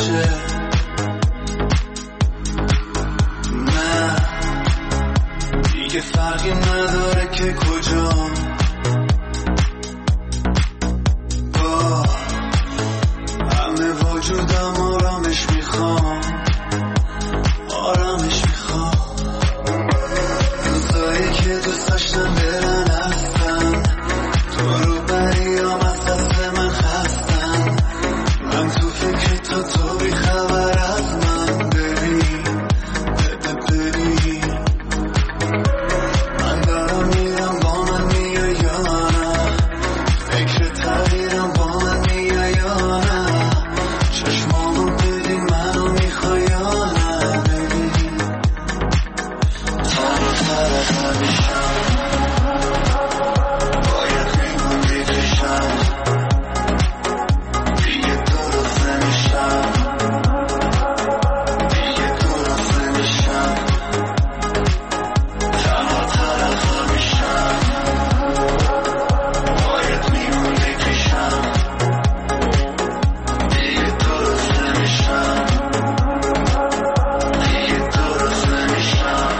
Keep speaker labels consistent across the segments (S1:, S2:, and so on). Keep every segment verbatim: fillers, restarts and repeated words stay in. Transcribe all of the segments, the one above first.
S1: باشه. نه دیگه فرقی نداره که کجا، با همه وجودم آرامش میخوام، آرامش میخوام. روزایی که دوست داشتم برن هستن، تو رو بریام از دست من خستن. من تو فکر تو تو بی خبر از من، ببین ببین من دارم میرم با من میای یا نه، فکر تغییرم با من میای یا نه، چشمامو ببین منو میخوای یا نه. ببین تنها تر همیشم، باید میموندی پیشم، دیگه درست نمیشم، دیگه درست نمیشم. تنها تر همیشم، باید میموندی پیشم، دیگه درست نمیشم، دیگه درست نمیشم.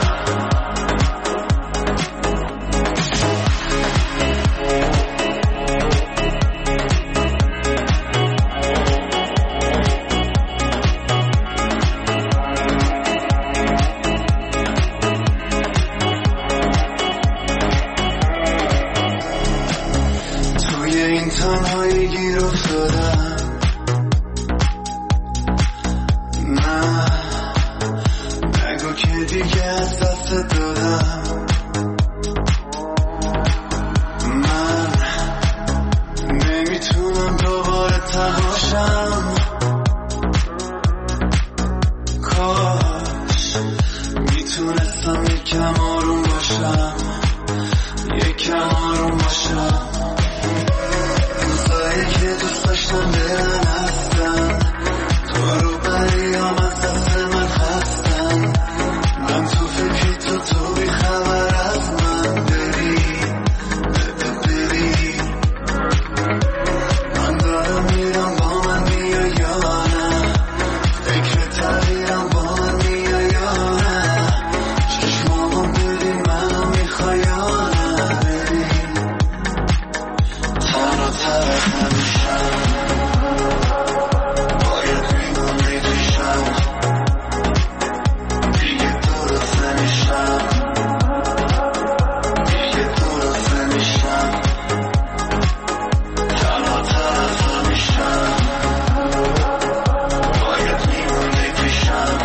S1: توی این تنهایی گیر افتادم، نه نگو که دیگه از دست دادم. من نمیتونم دوباره تنهاشم، کاش میتونستم یکم آروم باشم، یکم آروم باشم. روزایی که دوست داشتم برن هستن، تو رو بریام از دست من خستن. من تو فکر تو تو بی خبر از من، ببین ببین من دارم میرم با من میای یا نه، فکر تغییرم با من میای یا نه، چشمامو ببین منو میخوای یا نه. ببین تنها تر همیشم، باید میموندی پیشم، دیگه درست نمیشم، دیگه درست نمیشم. تنها تر همیشم، باید میموندی پیشم،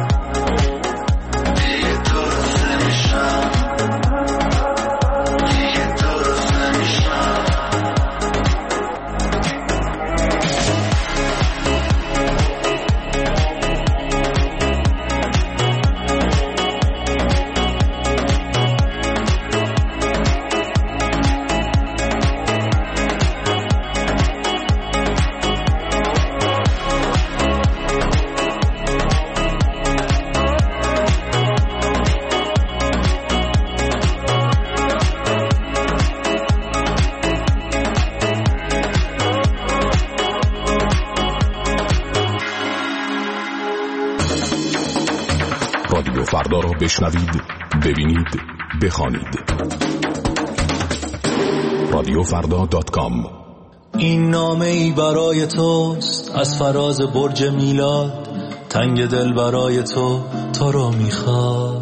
S1: دیگه درست نمیشم، دیگه درست نمیشم.
S2: رادیو فردا را بشنوید، ببینید، بخوانید. رادیو فردا دات کام.
S3: این نامه ای برای توست از فراز برج میلاد، تنگ دل برای تو تو رو میخواد.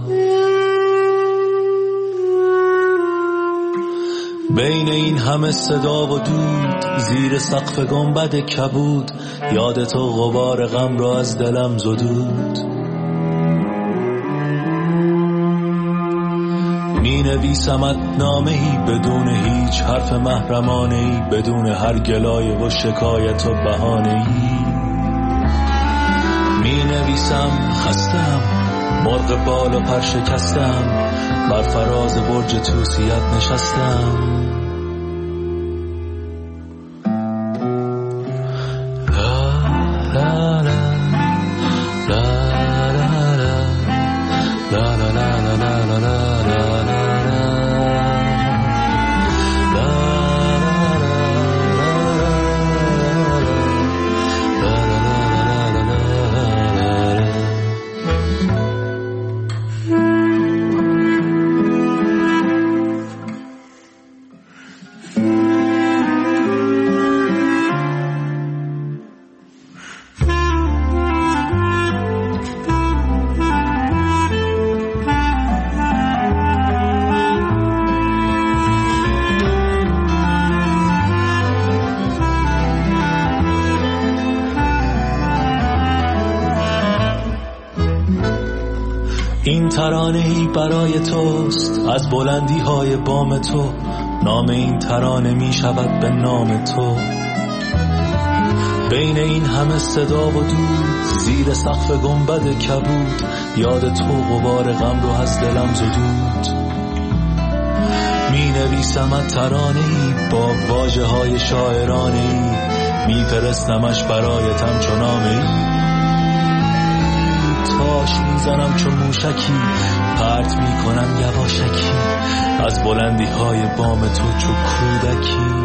S3: بین این همه صدا و دود، زیر سقف گنبد کبود، یاد تو غبار غم را از دلم زدود. می نویسمت نامه‌ای بدون هیچ حرف محرمانه‌ای، بدون هر گلایه و شکایت و بهانه‌ای. می نویسم خستم، مرغ بال و پر شکستم، بر فراز برج توسیت نشستم. این ترانه‌ای برای توست از بلندی های بام تو، نام این ترانه می شود به نام تو. بین این همه صدا و دود، زیر سقف گنبد کبود، یاد تو غبار غم رو از دلم زدود. می نویسمت ترانه‌ای با واژه های شاعرانه‌ای، می فرستمش برایتم چو نامه‌ای. تاش میزنم چون موشکی، پرت میکنم یواشکی از بلندی های بام تو چو کودکی.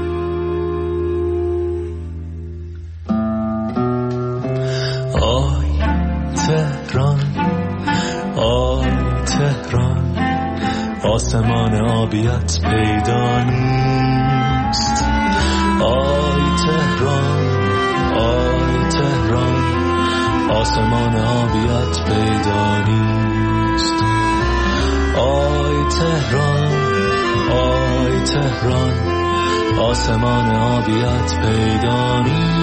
S3: آی تهران، آی تهران، آسمان آبیت پیدا نیست. آی تهران، آی تهران، آسمان آبیت پیدا نیست. آی تهران، آی تهران، آسمان آبیت پیدا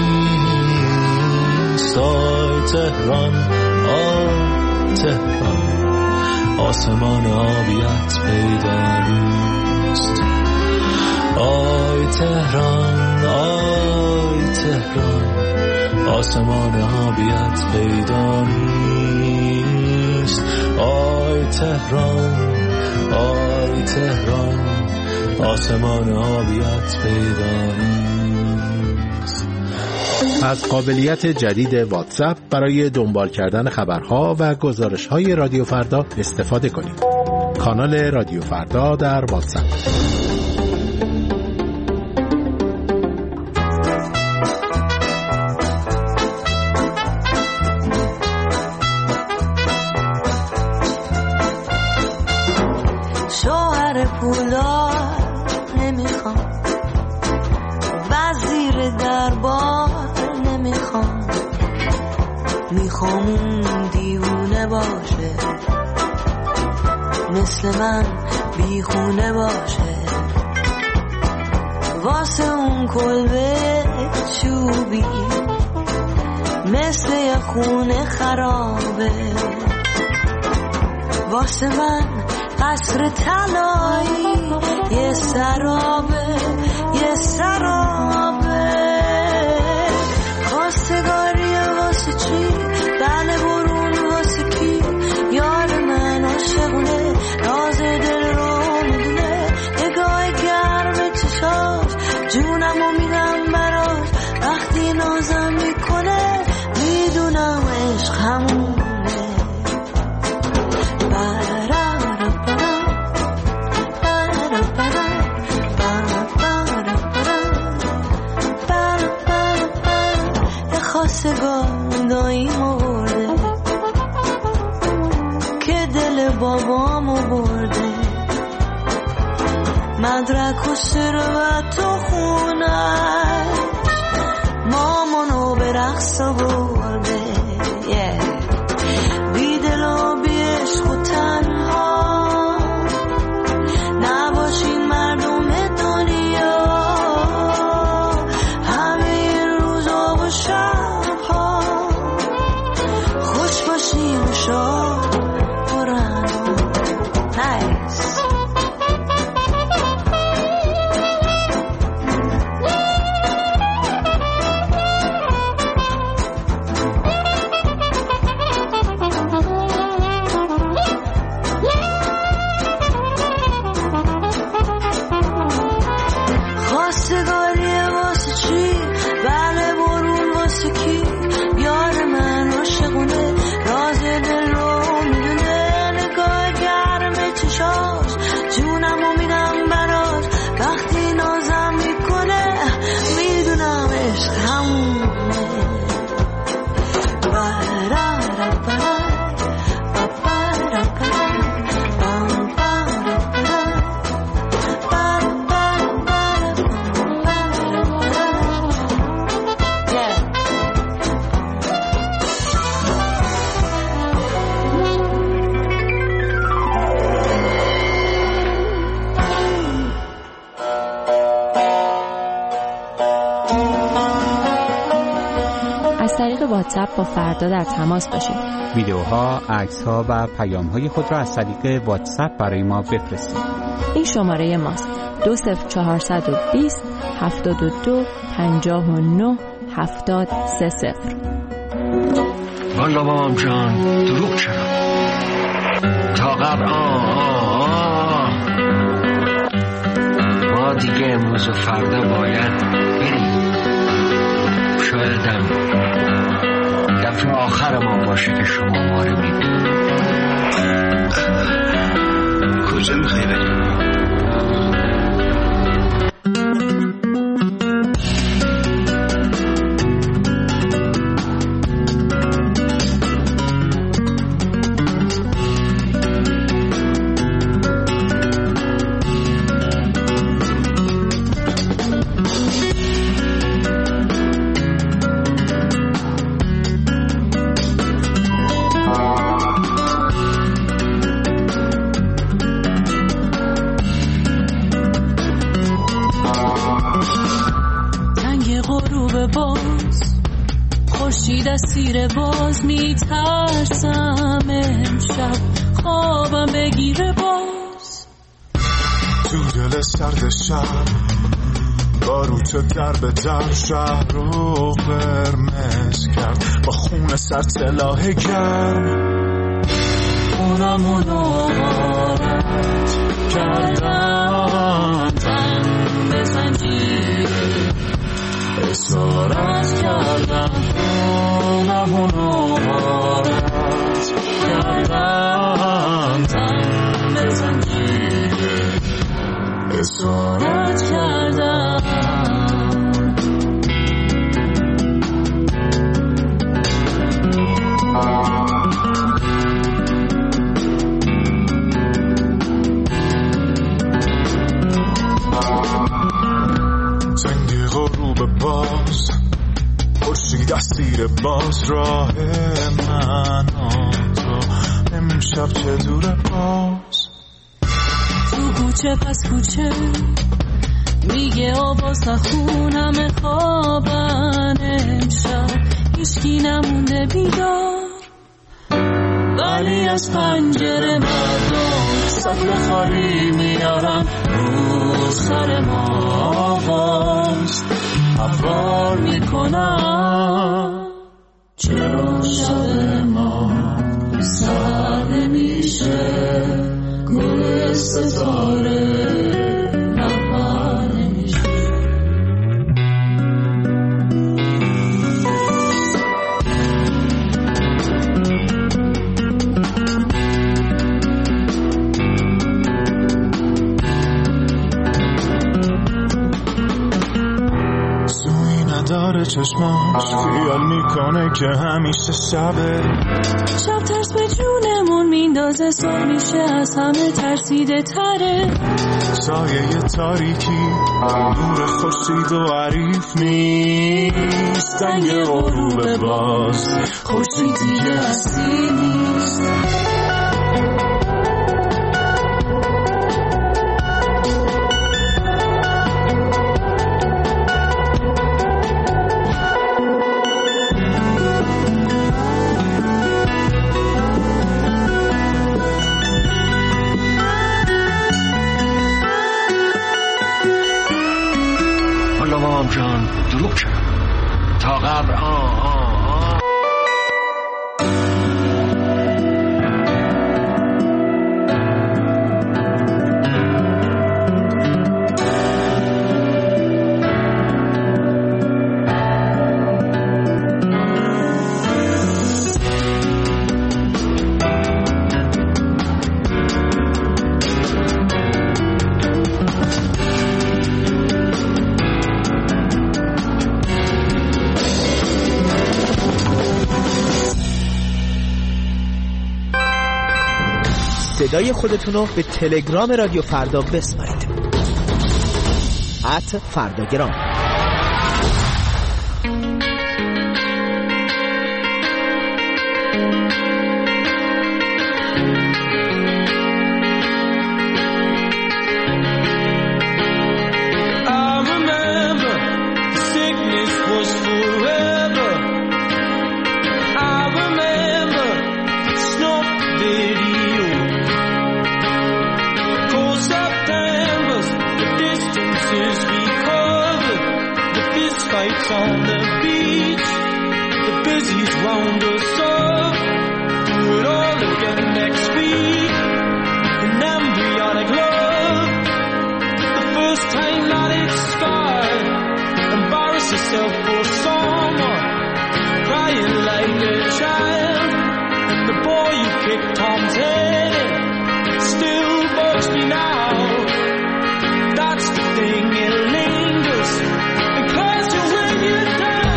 S3: نیست. آی تهران، آی تهران، آسمان آبیت پیدا نیست. آی تهران، آی تهران، آسمان آبیت پیدا نیست. آی تهران، آی تهران، آسمان آبیت پیدا نیست.
S4: از قابلیت جدید واتساپ برای دنبال کردن خبرها و گزارش‌های رادیو فردا استفاده کنید. کانال رادیو فردا در واتساپ.
S5: شوهر پولدار نمیخوام، وزیر دربار نمیخوام، میخوام اون دیوونه باشه، مثل من بیخونه باشه، واسه اون کلبه چوبی مثل یه خونه خرابه، واسه من قصر طلایی یه سرابه، یه سرابه. خواستگاری واسه چی؟ بله برون واسه کی؟ یار من عاشقونه، راز دل رو میدونه، نگاه گرم چشاش جونمو میدم براش، وقتی نازم میکنه میدونم عشق همونه. خواستگاردایی مرده که دل بابامو برده، مدرک و ثروت و خونش مامانو به رقص برده. yeah. بی دل و بی عشق و تنها نباشین مردم دنیا، همه روزا و شبها خوش باشین و شاد برن. نایس.
S6: از طریق واتساپ با فردا در تماس باشید.
S7: ویدیوها، عکس‌ها و پیام‌های خود را از طریق واتساپ برای ما بفرستید.
S6: این شماره ماست: دو صفر چهارصد و بیست هفتاد و دو پنجاه و نه هفتاد سه صفر.
S8: والا بابام جان دروغ چرا؟ تا قبل آه آه آه ما دیگه امروز و فردا باید بریم. شایدم دفعه آخر ما باشه که شما ما رو میبینید.
S1: کجا میخوایی بریم؟
S5: دستیر باز میترسم امشب خوابم بگیره باز
S1: تو دل سرد شب باروت در به در شهر رو قرمز کرد با خون سر سلاح گرم خونمونو غارت کردن تن به زنجیر اسارت کردم خونمونو غارت کردم تن به زنجیر اسارت کردم زنگ غروب باز خورشید اسیر باز راه من و تو امشب چه دوره باز
S5: تو کوچه پس کوچه میگه آواز نخون همه خوابن امشب هیچکی نمونده بیدار ولی از پنجره مردم سطل خالی میارم رو سر ما آواز حوار میکنم چرا شب ما سر نمیشه گل ستاره رهبر نمیشه
S1: سوی نداره چشماش خیال میکنه که همیشه شبه
S5: شب ترس به جونمون میندازه صبح میشه از همه ترسیده تره
S1: سایه تاریکی نور خورشید و عریف نیست زنگ غروب باز خورشید دیگه هستی نیست
S8: جان دروغ چرا؟ تا قبل آه آه آه
S9: صدای خودتون رو به تلگرام رادیو فردا بسپارید. ات فرداگرام.
S10: lights on the beach, the busies round us up. Do it all again next week. An embryonic love, the first time that it's scarred. Embarrass yourself for someone, crying like a child. The boy you kicked Tom's head in still bugs me now. That's the thing, it lingers and claws you when you're down.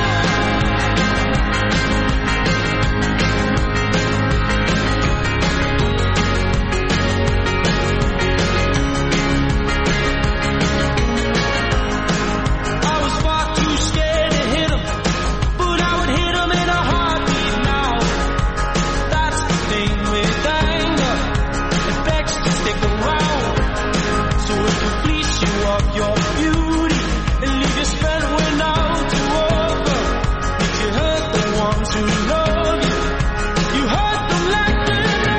S10: I was far too scared to hit him, but I would hit him in a heartbeat now. That's the thing with anger, it begs to stick around. So it can fleece you of your beauty and leave you spent when out to over. If you hurt the ones who love you, you hurt them like the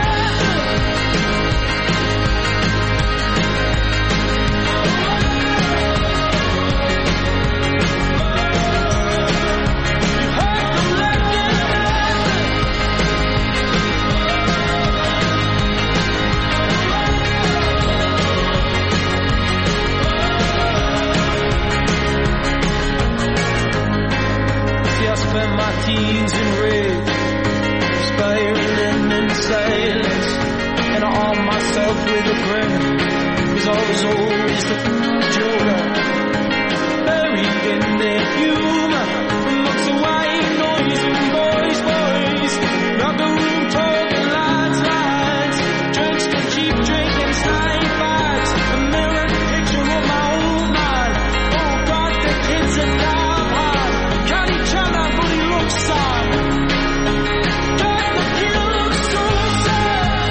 S10: spent my teens in rage, spiraling in silence, and I armed myself with a grin, cause I was always the joker, buried in their humor, lots of white noise and boys, boys, not the room talking lads, lads, drenched in cheap drink and slime bags, a mirror picture of my old man, oh God, the kids are now hard, can't each other. Sad. God, the kid looks so sad.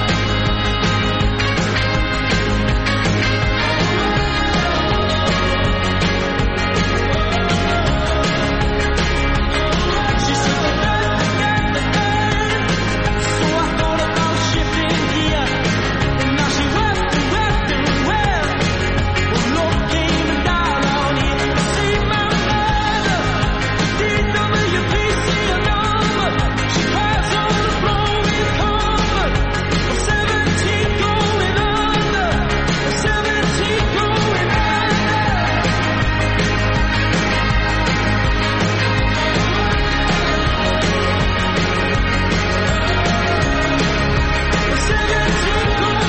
S10: She said the bed, the bed, the bed. So I thought about shifting gear, and now she wept and wept and wept. Well, love came and died on here. See my mother, D W P C. She cries on the floor with comfort. I'm seventeen going under. I'm seventeen going under. I'm seventeen going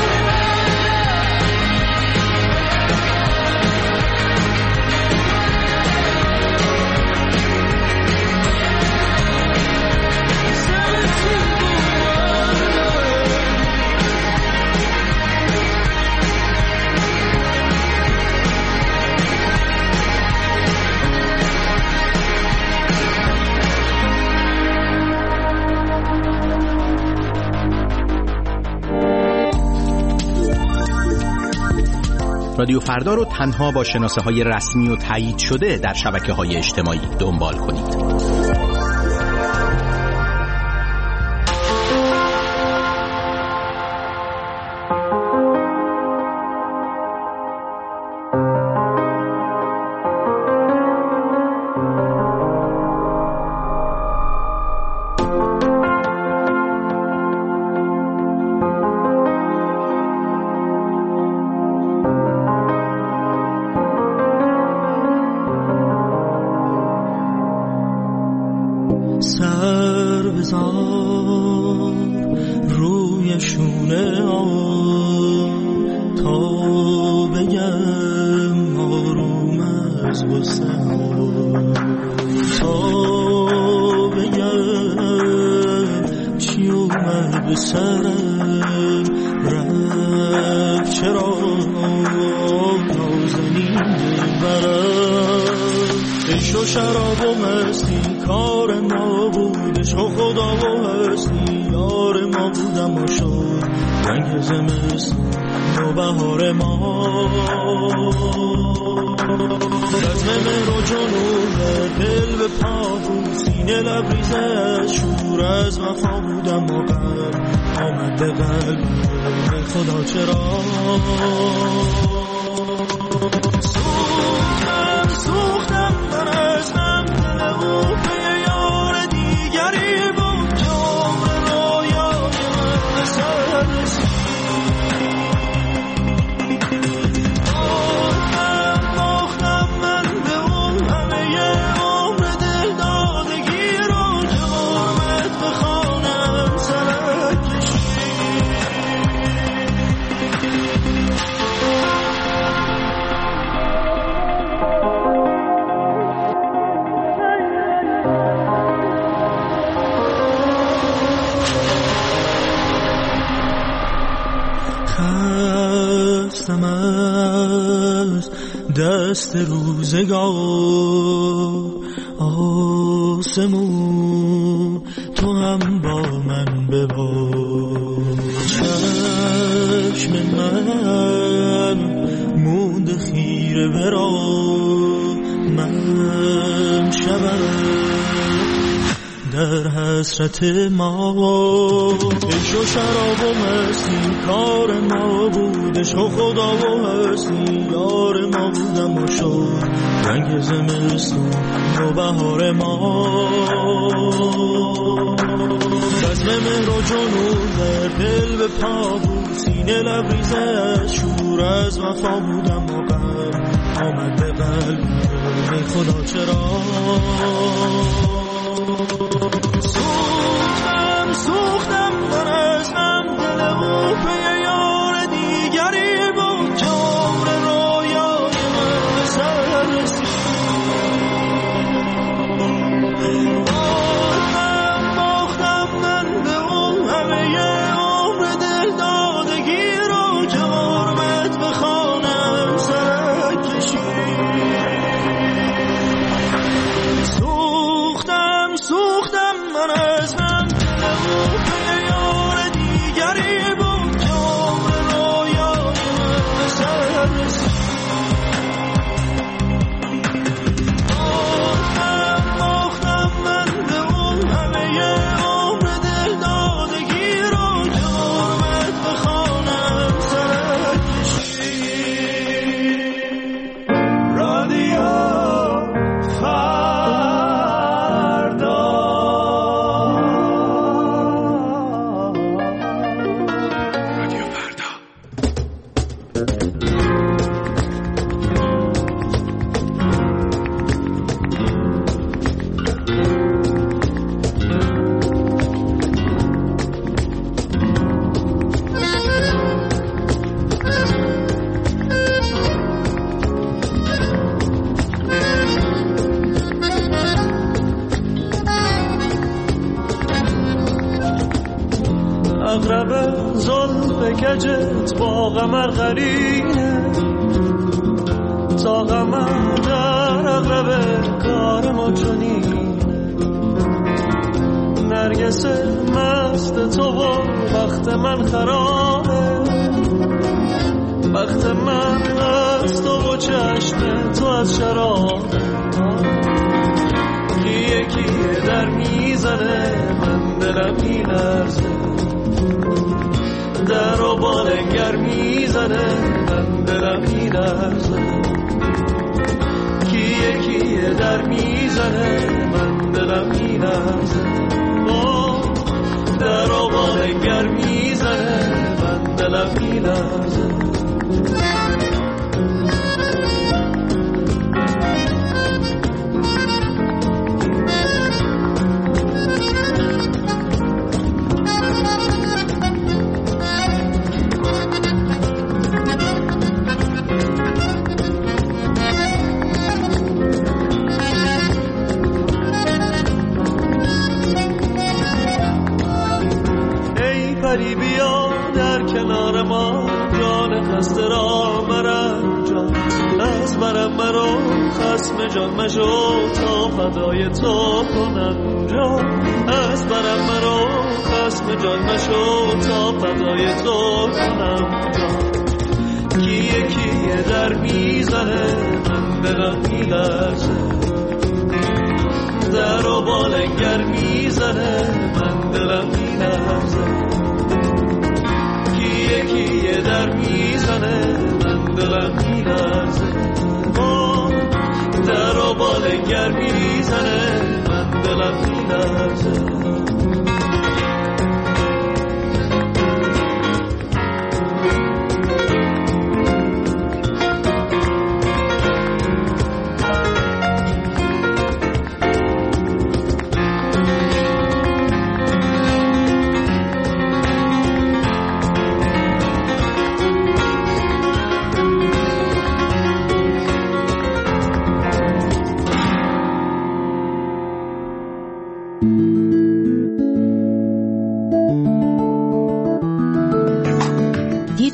S11: رادیو فردا رو تنها با شناسه های رسمی و تایید شده در شبکه های اجتماعی دنبال کنید.
S10: سر بزار روی شونه آن تا بگم آروم از غصه تا بگم چی اومد به سرم رفت چرا نازنین برم عشق و شراب و مستی کار ما بود، عشق و خدا و هستی یار ما بودم و شد رنگ زمستون و بهار ما رزم مهر و جنون دل به پا بود سینه لبریزه از شور از وفا بودم و قلب آمد به قلب خدا چرا سوختم سوختم برزنم
S3: رفتم از دست روزگار. آسمون تو هم با من ببار. چشم من مونده خیره برا من شبم در حسرت ما. عشق و شراب و مستی کار ما بود، عشق و خدا و هستی یار ما بودم و شد رنگ زمستون و بهار ما. بزم مهر و جنون در دل به پا بود، سینه لبریزه از شور از وفا بودم و غم آمد به قلب ای خدا چرا. سوختم سوختم من از هم دلم و پی یار دیگری بود. جور رویای من سر رسید. باختم باختم من به اون همه عمر دل دادگی رو که غربت به خانم سر کشید. سوختم سوختم من از من دلم و پی یار دیگری بود. جور رویای من سر رسید. باختم باختم من به اون همه عمر دل دادگی رو که غربت به خانم سر کشید. رادیو
S10: اغرب زلف کجت با قمر قرینه، تا قمر در اغرب کار ما چنینه. نرگس مست تو و وقت من خرابه، وقت من از تو و چشم تو از شرابه. کیه کیه در میزنه من دلم میلرزه، در و بالنگر میزنه من دلم میلرزه. کیه کیه در میزنه من دلم میلرزه. در و بالنگر میزنه من دلم میلرزه. بیا در کنار ما، جان خسته را مرنجان. از برم مرا خسم جان مشو تا فدای تو کنم جان. از برم مرا خسم جان مشو تا فدای تو کنم جان. کیه کیه در میزنه من دلم میلرزه، در و بالنگر میزنه من دلم میلرزه. کیه در میزنه من دلم میلرزه. در و بالنگر میزنه من دلم میلرزه.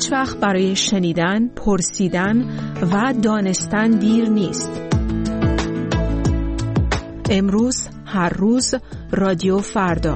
S12: هیچ وقت برای شنیدن، پرسیدن و دانستن دیر نیست. امروز، هر روز، رادیو فردا.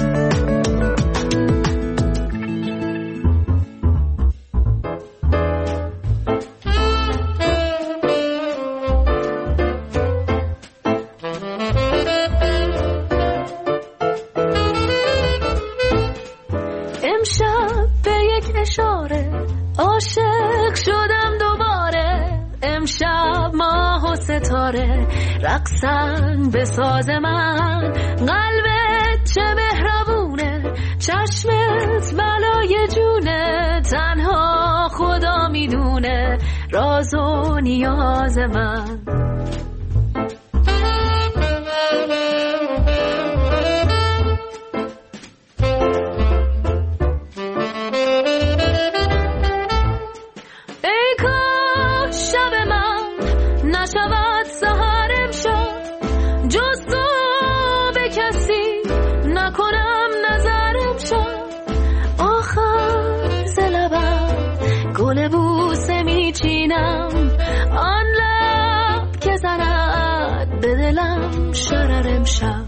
S5: امشب به یک اشاره عاشق شدم دوباره. امشب ماه و ستاره رقصن به ساز من. قلبت چه مهربونه، چشمت بلای جونه. تنها خدا میدونه راز و نیاز من. آن لب که زند به دلم شرر امشب.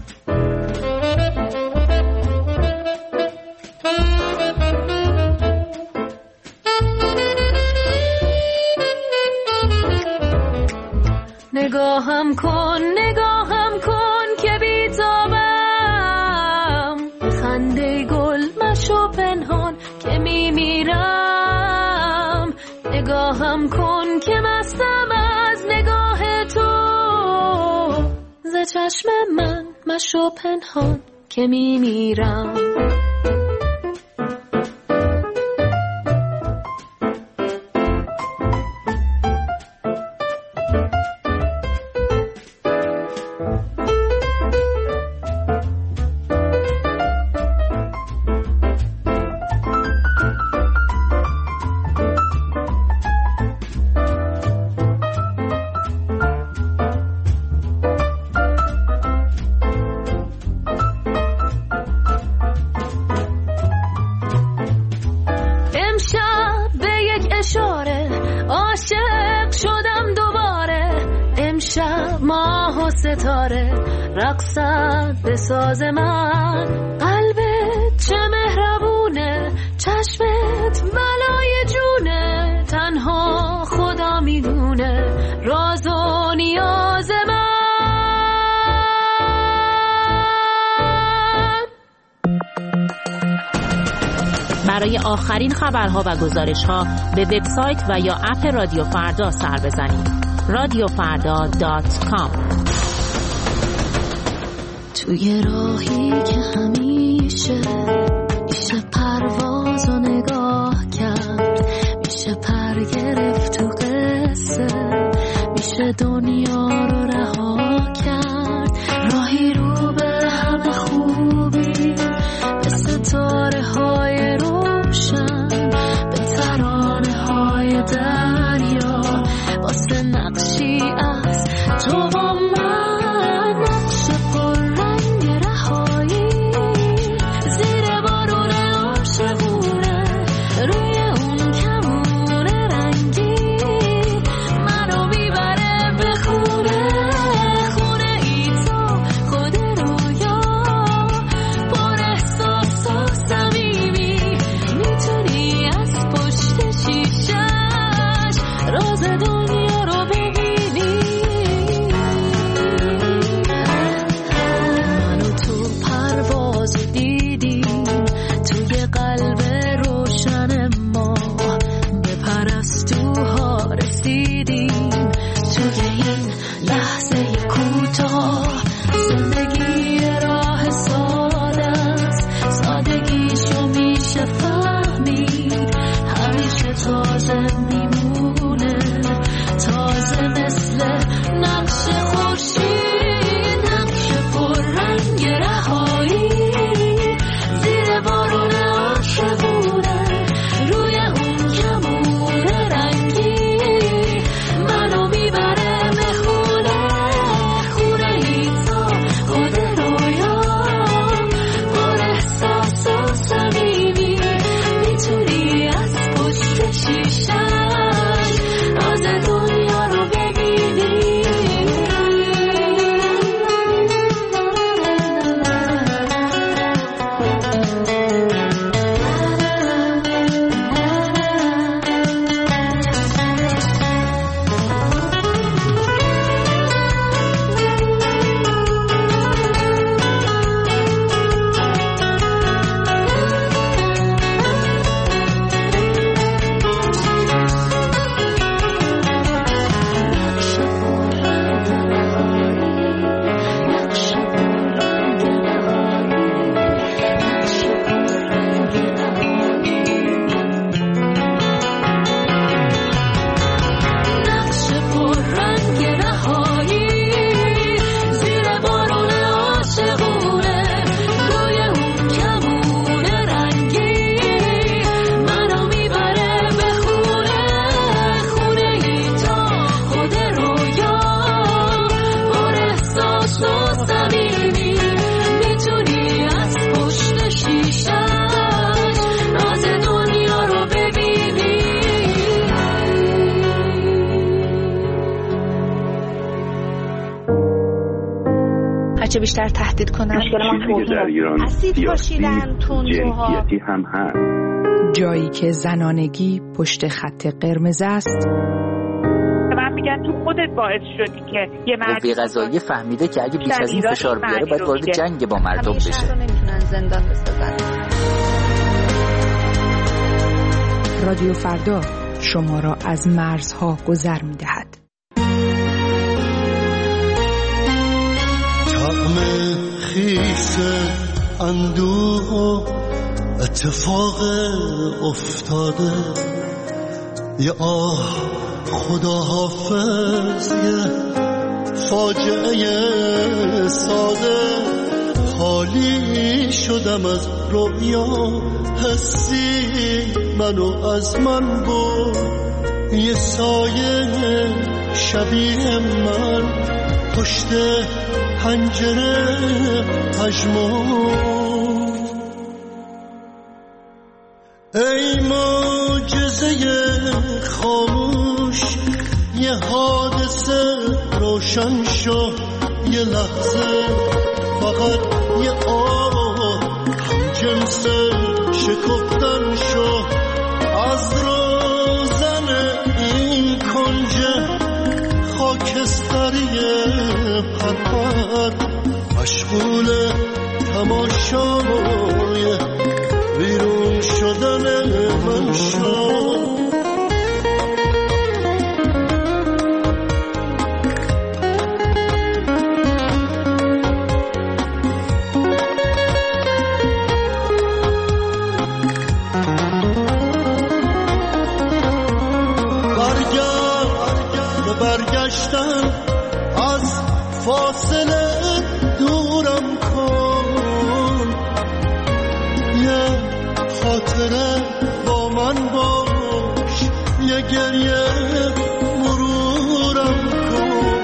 S5: نگاهم کن نگاهم کن که بیتابم. خنده گل مشو پنهان که میمیرم. نگاهم کن که مستم از نگاه تو. ز چشم من مشو پنهان که میمیرم. ستاره رقصد به ساز من. قلبت چه مهربونه، چشمت بلای جونه. تنها خدا میدونه راز و نیاز من.
S13: برای آخرین خبرها و گزارش‌ها به وبسایت و یا اپ رادیو فردا سر بزنید. رادیو فردا دات کام.
S5: توی راهی که همیشه میشه پرواز و نگاه کرد. میشه پر گرفت تو قصه، میشه دنیا رو رها کرد. راهی رو به همه خوبی، به ستاره های روشن، به ترانه های دریا، واسه نقشی از تو با من. نقش پر رنگ رهایی زیر بارون عاشقونه، روی اون کمون رنگی منو میبره به خونه. خونه ای تو خود رویا، پر احساس و صمیمی. میتونی از پشت شیشش راز دنیا رو ببینی. منو تو پرواز دیدیم توی قلب روشن ما. به پرستوها رسیدیم توی این لحظه کوتاه. زندگی راه ساده است، سادگیشو میشه فهمید. همیشه تازه میمونه، تازه مثل نقش خورشید. نقش پر رنگ رهایی زیر بارون عاشقونه، روی اون کمون رنگی منو میبره به خونه. خونه ای تو خود
S14: بچه بیشتر تهدید کنن.
S15: مشکل ما در ایران
S14: اسید پاشیدن، تندروها،
S15: جنسیتی هم هست.
S12: جایی که زنانگی پشت خط قرمز است.
S16: من میگن تو خودت باعث شدی که یه مرد
S17: قوه قضاییه فهمیده که اگه بیش از این فشار بیاره باید وارد جنگ با مردم بشه.
S14: همیشه رو نمیتونن زندان بسازن.
S12: رادیو فردا شما را از مرزها گذر می‌دهد.
S1: طعم خیس اندوه و اتفاق افتاده، یه آه خدا حافظ، یه فاجعه ساده. خالی شدم از رویا، حسی منو از من بود، یه سایه شبیه من پشت پنجره پژمرد. ای معجزه خاموش، یه حادثه روشن شو، یه لحظه فقط یه آه هم جنس شکفتن شو. از روزن این کنج خاکستری پرپر، مشغول تماشای بیرون شدن من شو. برگشتن از فاصله دورم کن، یه خاطره با من باش، یه گریه مرورم کن.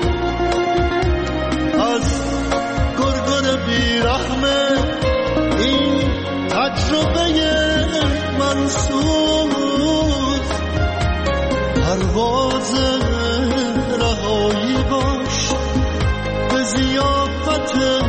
S1: از گرگر بیرحمه این تجربه منسوز، پرواز رهایی باش به ضیافت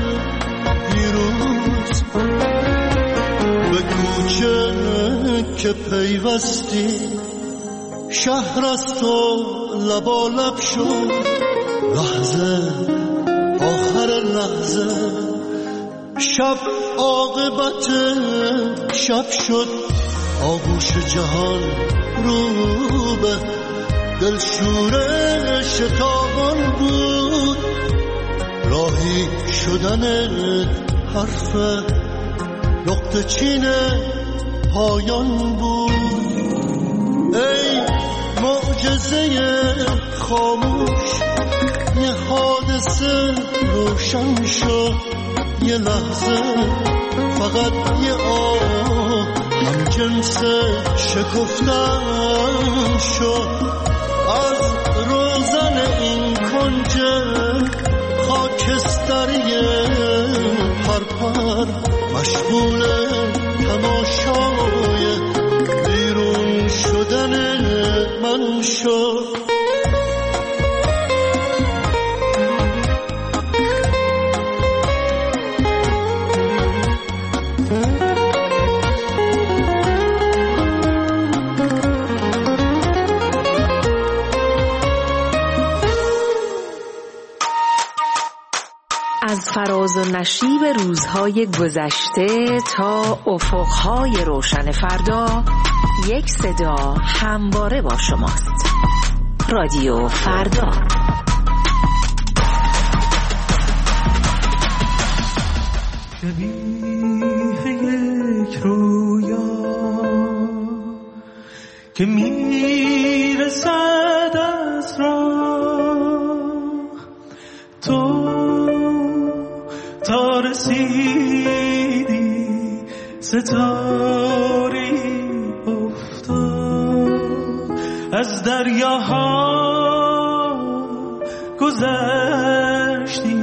S1: پیروز. به کوچه که پیوستی شهر است و لبالب شد، لحظه آخر لحظه شب عاقبت شب شد. آغوش جهان رو به دلشوره شتابان بود، راهی شدن حرف نقطه چین پایان بود. ای معجزه خاموش، یه حادثه روشن شد، یه لحظه فقط یه آه هم جنس شکفتن شد. از روزن این کنج خاکستری پرپر، مشغول تماشای بیرون شدن من شد.
S13: از فراز و نشیب روزهای گذشته تا افقهای روشن فردا، یک صدا همواره با شماست. رادیو فردا.
S10: شبیه یک رویا که میرسد از راه، تو تا رسیدی ستاری افتاد، از دریاها گذشتی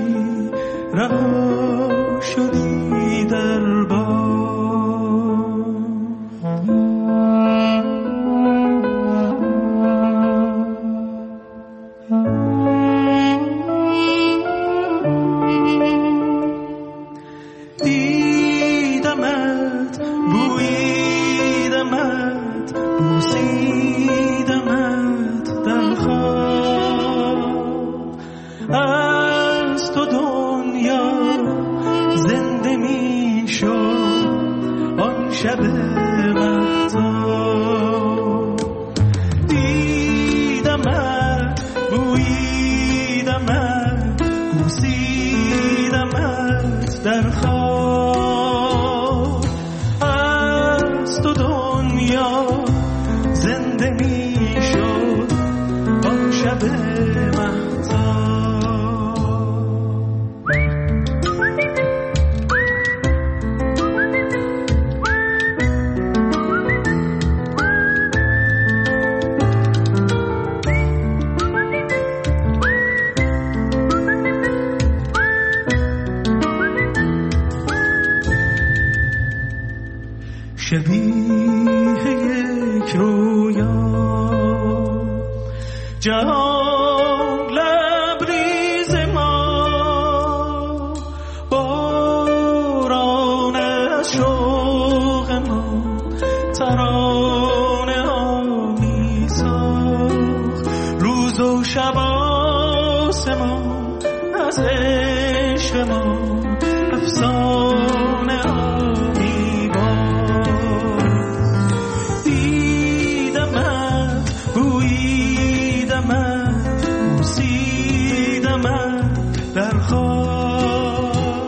S10: رها شدی در باد. در خواب از تو دنیا زنده می شد آن شب شبیه یک رویا جهان لبریز ما باران از شوق ما ترانه ها می ساخت روز و شب آسمان از عشق ما افسانه ها در خواب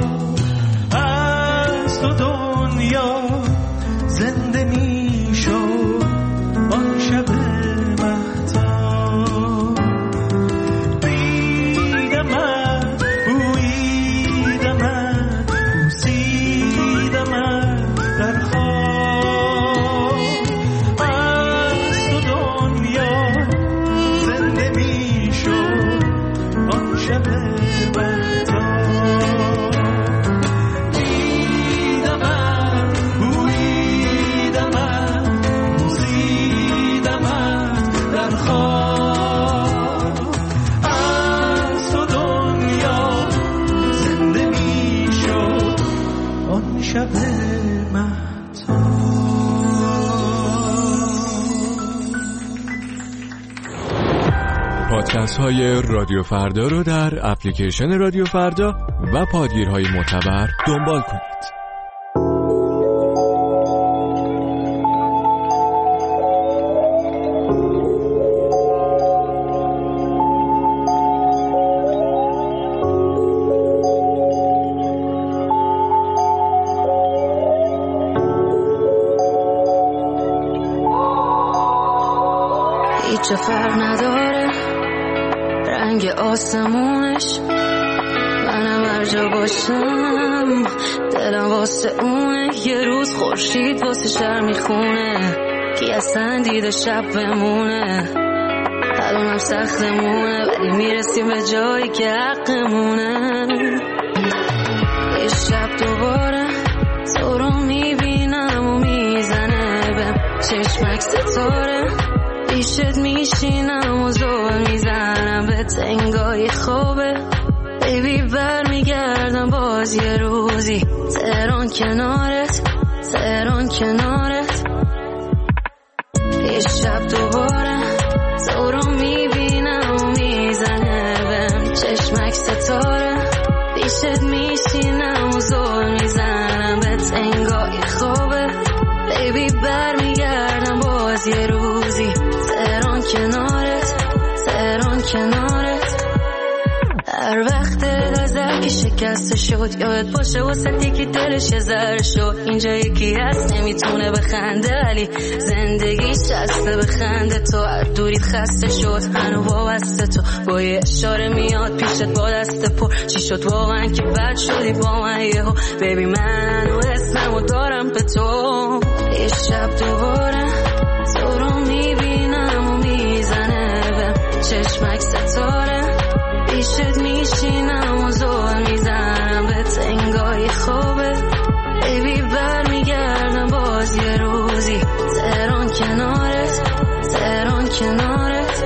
S10: از تو دنیا زنده می شد آن شب مهتاب دیدمت بوییدمت بوسیدمت در خواب از تو دنیا زنده می شد آن شب
S15: پادکست های رادیو فردا رو در اپلیکیشن رادیو فردا و پادگیرهای معتبر دنبال کنید.
S18: هیچ فرق نداره رنگ آسمونش، منم هر جا باشم دلم واسه اونه. یه روز خورشید واسه شهر میخونه، کی اصلا دیده شب بمونه. حالونم سختمونه ولی میرسیم به جایی که حقمونه. یه شب دوباره تو رو میبینم و میزنه به چشمک ستاره، پیشت میشینم و زور میزنم به تنگای خوابه. بیبی بر میگردم باز یه روزی تهران کنارت، تهران کنارت. یه شب دوباره تو رو میبینم و میزنه بهم چشمک ستاره، پیشت میشینم و زور میزنم به تنگای خوابه. بیبی بر میگردم باز یه روزی تهران کنارت، تهران کنارت. هر وقت نظر که شکسته شد یاد باشه واسه دیگه دلش ذره شد. اینجا یکی هست نمیتونه بخنده ولی زندگیش چسته بخنده. تو از دوریت خسته شد هنو وابسته تو با یه اشاره میاد پیشت با دست پر. چی شد واقعا که بد شدی با من یهو؟ بیبی من و اسممو دارم به تو. یه شب دوباره تو رو میبینم و میزنه به چشمک ستاره، پیشت میشینم و زور میزنم به تنگای خوابه. بیبی بر میگردم باز یه روزی تهران کنارت، تهران کنارت.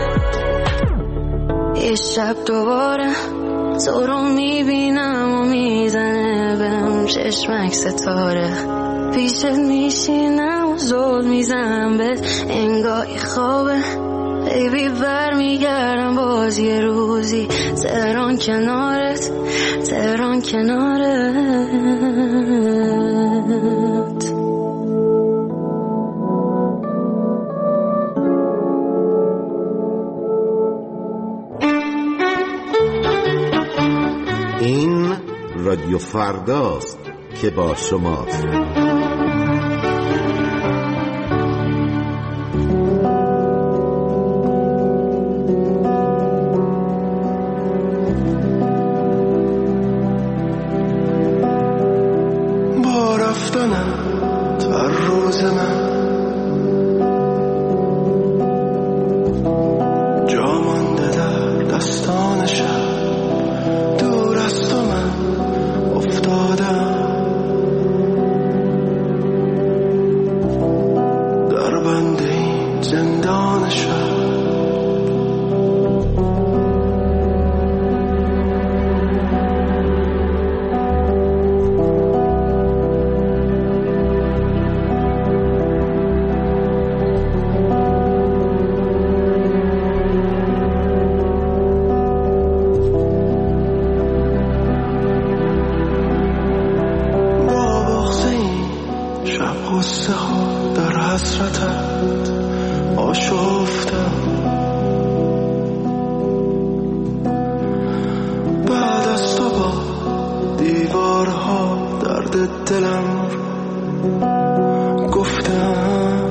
S18: یه شب دوباره تو رو میبینم و میزنه بهم چشمک ستاره، پیشت میشینم و زور میزنم به انگای خوابه. بیبی بر میگردم باز یه روزی تهران کنارت، تهران کنارت.
S19: این رادیو فرداست که با شماست.
S1: با رفتنم هر روز من جا مانده در دستان شب، دور از تو من افتادم در بند این زندان شب. قصه ها در حسرتت آشفتم، بعد از تو با دیوارها درد دلم گفتم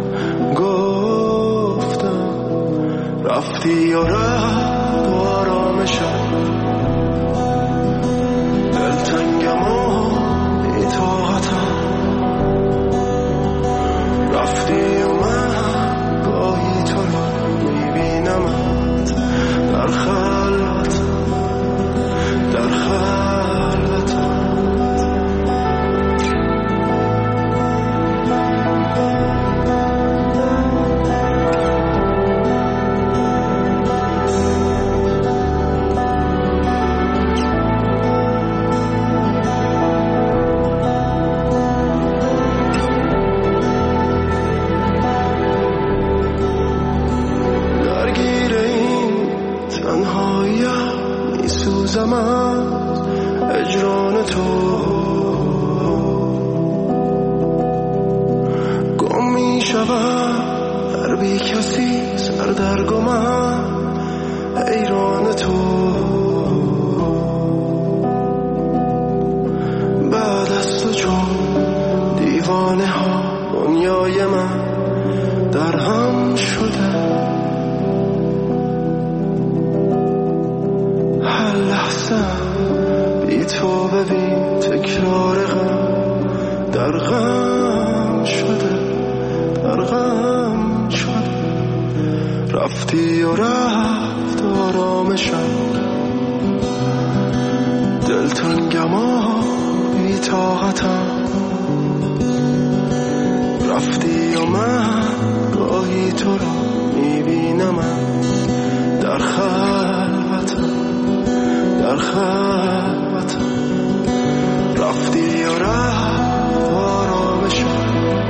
S1: گفتم رفتی و رفت و آرامشم، دلتنگم و بی‌طاقتم، رفتی و من گاهی تو رو میبینمت در خلوت در خلوت. میسوزم از اجران تو، گم میشوم در بی کسی سردرگمم حیران تو. بعد از تو چون دیوانه ها دنیای من در هم شده، بی تو ببین تکرار غم در غم شده در غم شده، رفتی و رفت آرامشم، دلتنگم و بی‌طاقتم، رفتی و من گاهی تو رو میبینم در خلوتم در خلوتم، رفتی و رفت آرامشم،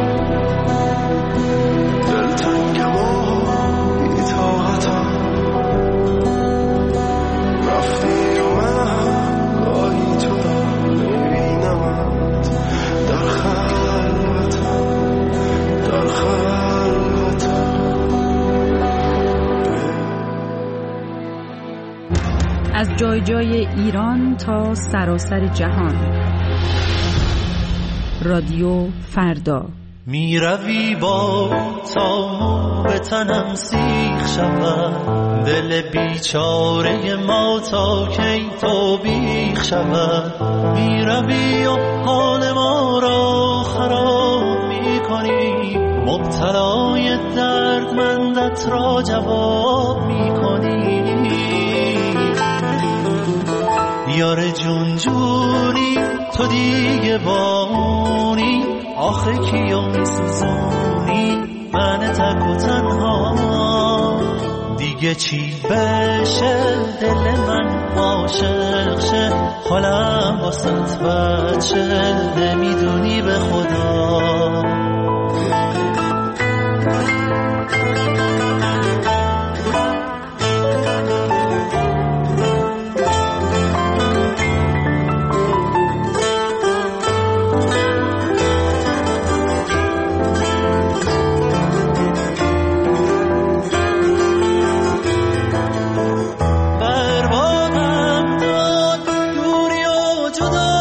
S1: دلتنگم و بی‌طاقتم، رفتی و من گاهی تو را میبینمت در خلوتم در خلوتم.
S12: از جای جای ایران تا سراسر جهان، رادیو فردا.
S3: می روی با تا مو به تنم سیخ شود، دل بیچاره ما تا کی تو بیخ شود. می روی و حال ما را خراب می کنی، مبتلای دردمندت را جواب می کنی. یار جون جونی تو دیگه بامونی، آخه کیو میسوزونی من تک و تنها. دیگه چی بشه دل من عاشق شه، حالم واسط بچه نمیدونی به خدا. بربادم داد دوری و جدا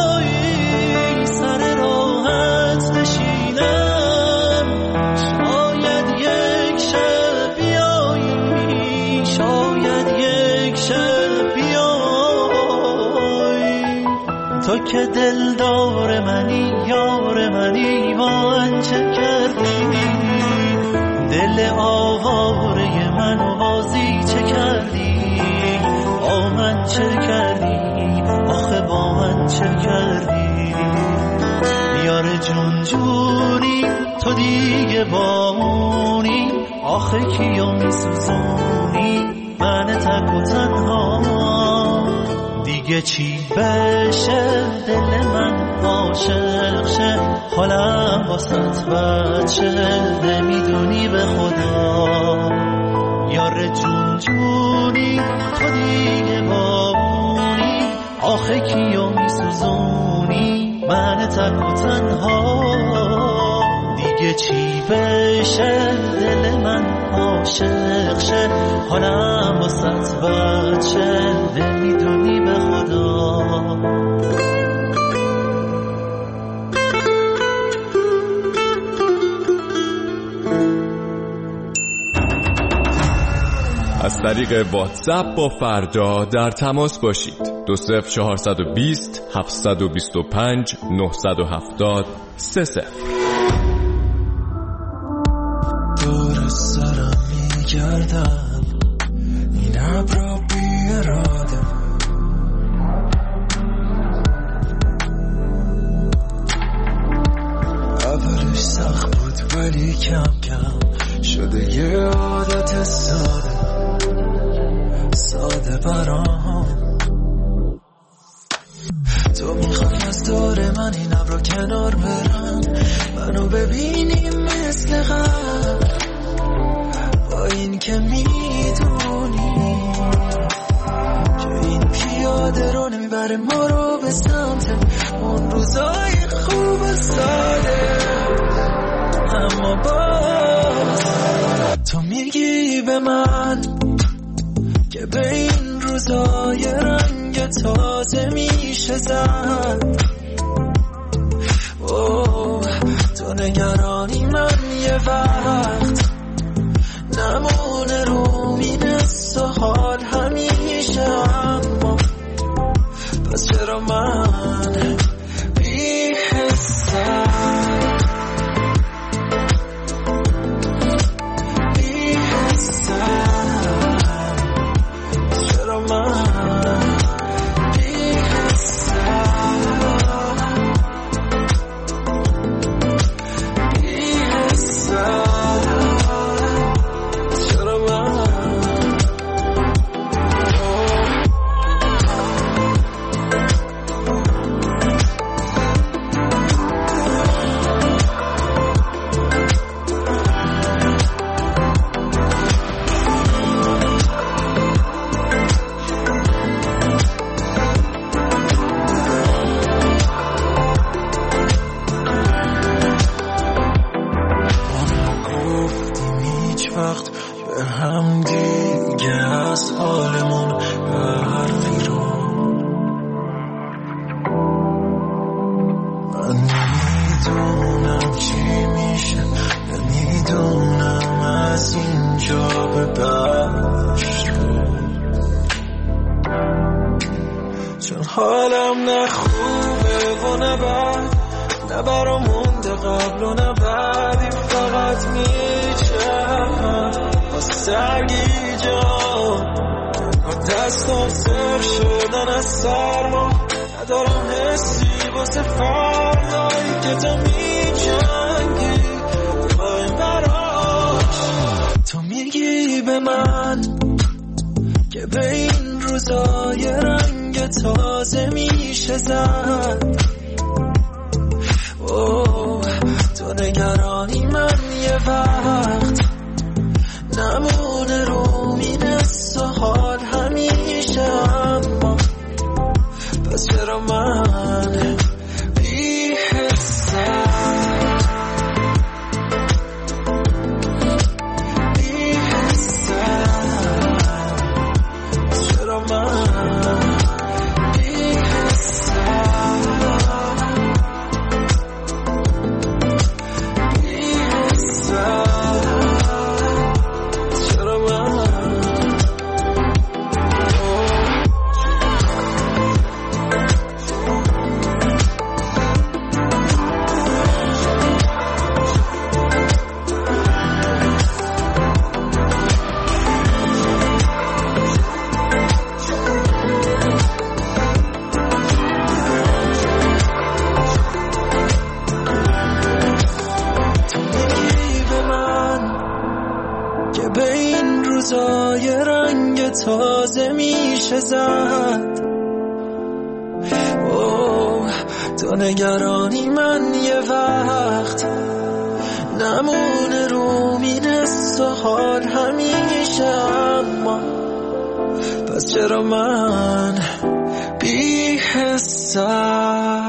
S10: که دلدار منی یار منی من چه کردی دل آواره من و بازی چه کردی با من چه کردی آخه با من چه کردی یار جون جونی تو دیگه بامونی آخه کیو میسوزونی من تک و تنها دیگه چی بشه دل من عاشق شه حالم واسط بچه نمیدونی به خدا یار جون جونی تو دیگه بابونی آخه کیو میسوزونی من تک و تنها دیگه چی بشه دل من عاشق شه حالم واسط بچه نمیدونی به خدا
S15: از طریق واتساپ با فردا در تماس باشید. دو صفر چهارصد و بیست هفتصد و بیست و پنج نهصد و هفتاد سه صفر.
S10: دور سرم میگردم این ابرا بی اراده اولش سخت بود ولی کم کم شده یه عادت ساده ساده برام تو میخوای از دور من این ابرا کنار برم منو ببینی مثل قبل با این که میدونی که این پیاده رو نمیبره ما رو به سمت اون روزای خوب ساده اما باز تو میگی به من که به این روزای رنگ تازه میشه زد اوه تو نگرانی من یه وقت نمونه رو مینست و حال همیشه اما پس چرا من بی حسم بی حسم چرا من بی حسم بی حسم حالم نه خوبه و نه بد نه برا مونده قبل و نه بعدی فقط میچرد با سگی جان با دستم سر شدن از سرما ندارم حسی واسه فردایی که تو میجنگی با این براش تو میگی به من که به این روزای رنگ تازه میشه زد اوه تو نگرانی من یه وقت نمونه رو مینست و حال همیشه اما پس چرا من بی حسم بی حسم چرا من بی حسم بی حسم تازه میشه زد. اوه تو نگرانی من یه وقت نمونه رو میرس و حال همیشه، اما پس چرا من بی حسم